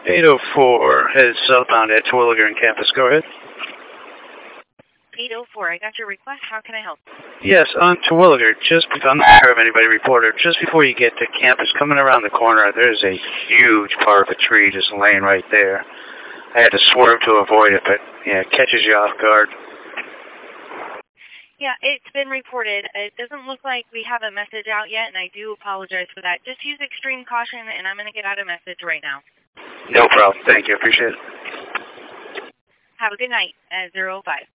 804, headed southbound at Terwilliger campus. Go ahead. 804, I got your request. How can I help? Yes, on Terwilliger, I'm not sure if anybody reported, just before you get to campus, coming around the corner, there's a huge part of a tree just laying right there. I had to swerve to avoid it, but yeah, it catches you off guard. Yeah, it's been reported. It doesn't look like we have a message out yet, and I do apologize for that. Just use extreme caution, and I'm going to get out a message right now. No problem. Thank you. Appreciate it. Have a good night at 05.